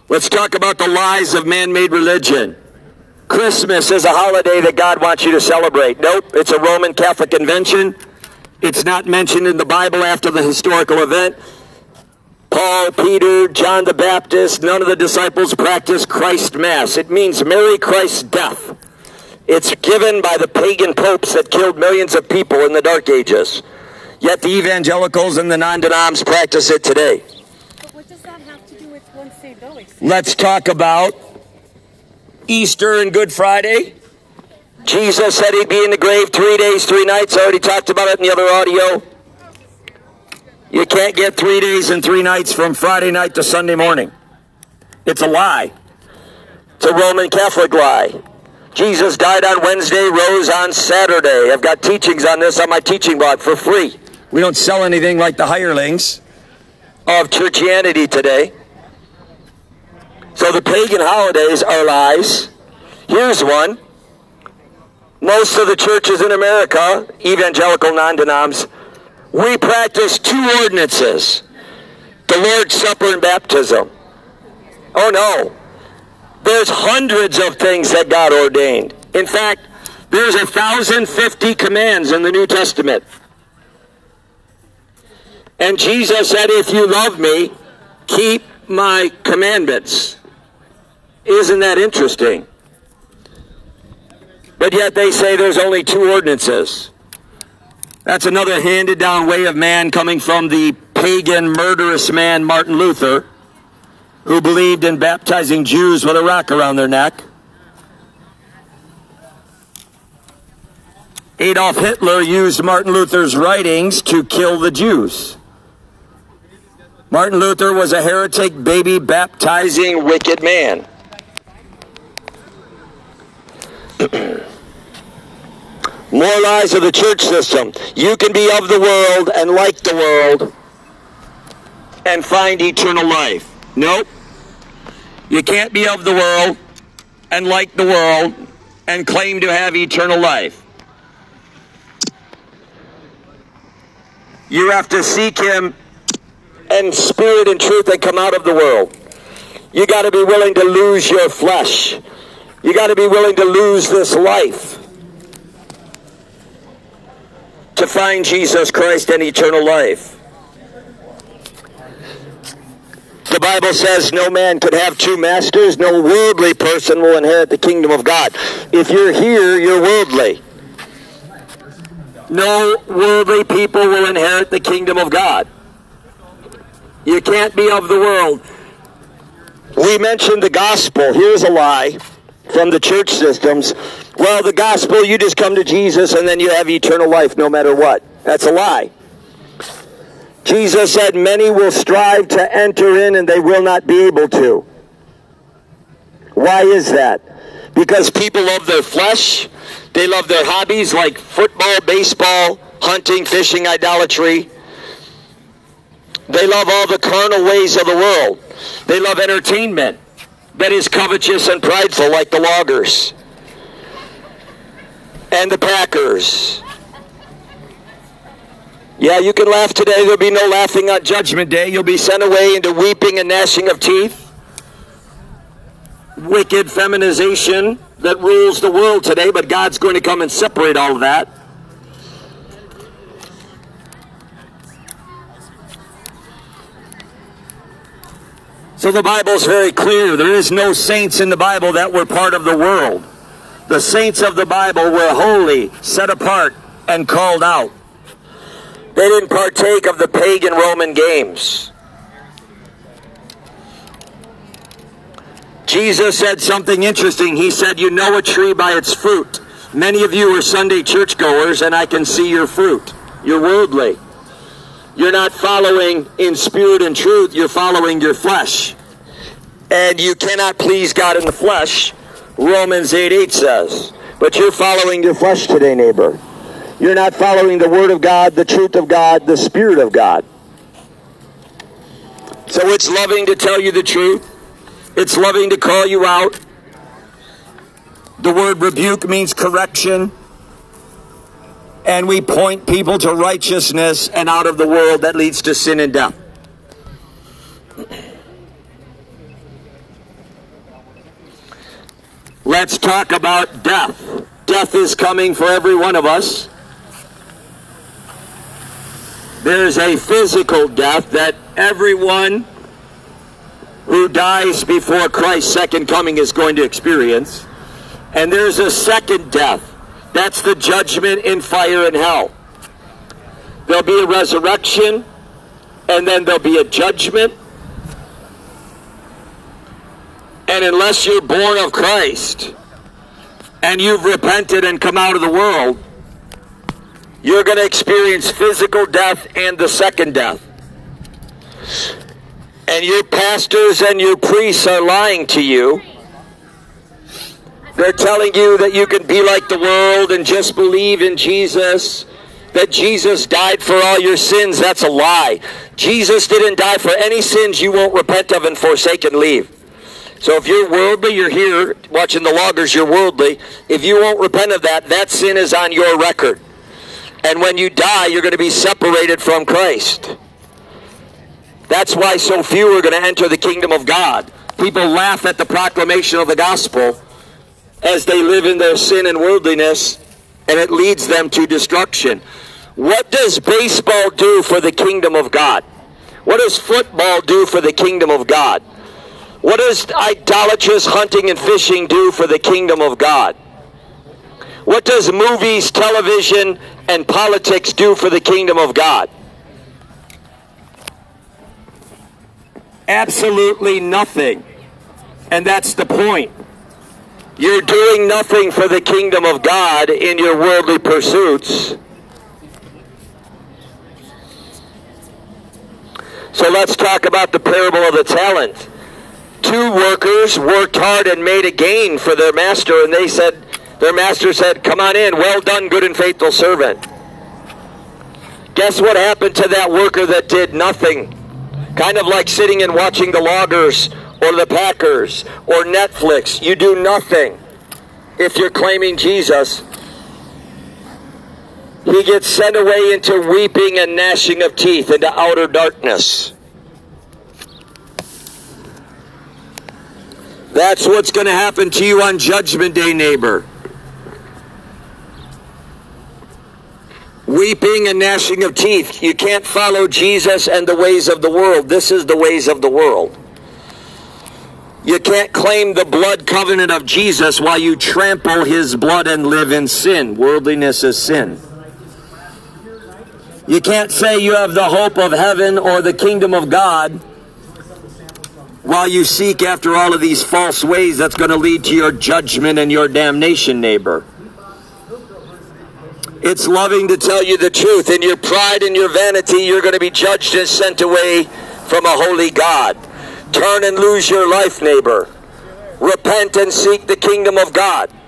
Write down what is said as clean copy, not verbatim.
Let's talk about the lies of man-made religion. Christmas is a holiday that God wants you to celebrate. Nope, it's a Roman Catholic invention. It's not mentioned in the Bible after the historical event. Paul, Peter, John the Baptist, none of the disciples practiced Christ Mass. It means Merry Christ's death. It's given by the pagan popes that killed millions of people in the Dark Ages. Yet the evangelicals and the non-denoms practice it today. But what does that have to do with one St. Louis? Let's talk about Easter and Good Friday. Jesus said he'd be in the grave 3 days, 3 nights. I already talked about it in the other audio. You can't get 3 days and 3 nights from Friday night to Sunday morning. It's a lie. It's a Roman Catholic lie. Jesus died on Wednesday, rose on Saturday. I've got teachings on this on my teaching blog for free. We don't sell anything like the hirelings of churchianity today. So the pagan holidays are lies. Here's one. Most of the churches in America, evangelical non-denoms, we practice 2 ordinances. The Lord's Supper and baptism. Oh no. There's hundreds of things that God ordained. In fact, there's 1,050 commands in the New Testament. And Jesus said, if you love me, keep my commandments. Isn't that interesting? But yet they say there's only 2 ordinances. That's another handed down way of man coming from the pagan, murderous man, Martin Luther, who believed in baptizing Jews with a rock around their neck. Adolf Hitler used Martin Luther's writings to kill the Jews. Martin Luther was a heretic, baby baptizing, wicked man. More lies of the church system. You can be of the world and like the world and find eternal life. Nope. You can't be of the world and like the world and claim to have eternal life. You have to seek him in spirit and truth and come out of the world. You got to be willing to lose your flesh. You got to be willing to lose this life to find Jesus Christ and eternal life. The Bible says no man could have 2 masters. No worldly person will inherit the kingdom of God. If you're here, you're worldly. No worldly people will inherit the kingdom of God. You can't be of the world. We mentioned the gospel. Here's a lie from the church systems. Well, the gospel, you just come to Jesus and then you have eternal life no matter what. That's a lie. Jesus said many will strive to enter in and they will not be able to. Why is that? Because people love their flesh. They love their hobbies like football, baseball, hunting, fishing, idolatry. They love all the carnal ways of the world. They love entertainment that is covetous and prideful like the loggers and the packers. Yeah, you can laugh today. There'll be no laughing on Judgment Day. You'll be sent away into weeping and gnashing of teeth. Wicked feminization that rules the world today, but God's going to come and separate all of that. So the Bible's very clear. There is no saints in the Bible that were part of the world. The saints of the Bible were holy, set apart, and called out. They didn't partake of the pagan Roman games. Jesus said something interesting. He said, you know a tree by its fruit. Many of you are Sunday churchgoers, and I can see your fruit. You're worldly. You're not following in spirit and truth. You're following your flesh. And you cannot please God in the flesh, Romans 8:8 says. But you're following your flesh today, neighbor. You're not following the Word of God, the truth of God, the Spirit of God. So it's loving to tell you the truth. It's loving to call you out. The word rebuke means correction. And we point people to righteousness and out of the world that leads to sin and death. Let's talk about death. Death is coming for every one of us. There's a physical death that everyone who dies before Christ's second coming is going to experience. And there's a second death. That's the judgment in fire and hell. There'll be a resurrection, and then there'll be a judgment. And unless you're born of Christ, and you've repented and come out of the world, you're going to experience physical death and the second death. And your pastors and your priests are lying to you. They're telling you that you can be like the world and just believe in Jesus, that Jesus died for all your sins. That's a lie. Jesus didn't die for any sins you won't repent of and forsake and leave. So if you're worldly, you're here watching the loggers, you're worldly. If you won't repent of that, that sin is on your record. And when you die, you're going to be separated from Christ. That's why so few are going to enter the kingdom of God. People laugh at the proclamation of the gospel as they live in their sin and worldliness, and it leads them to destruction. What does baseball do for the kingdom of God? What does football do for the kingdom of God? What does idolatrous hunting and fishing do for the kingdom of God? What does movies, television, and politics do for the kingdom of God? Absolutely nothing. And that's the point. You're doing nothing for the kingdom of God in your worldly pursuits. So let's talk about the parable of the talent. 2 workers worked hard and made a gain for their master, and their master said, "Come on in, well done, good and faithful servant." Guess what happened to that worker that did nothing? Kind of like sitting and watching the loggers or the Packers or Netflix. You do nothing if you're claiming Jesus. He gets sent away into weeping and gnashing of teeth, into outer darkness. That's what's going to happen to you on Judgment Day, neighbor. Weeping and gnashing of teeth. You can't follow Jesus and the ways of the world. This is the ways of the world. You can't claim the blood covenant of Jesus while you trample his blood and live in sin. Worldliness is sin. You can't say you have the hope of heaven or the kingdom of God while you seek after all of these false ways that's going to lead to your judgment and your damnation, neighbor. It's loving to tell you the truth. In your pride and your vanity, you're going to be judged and sent away from a holy God. Turn and lose your life, neighbor. Repent and seek the kingdom of God.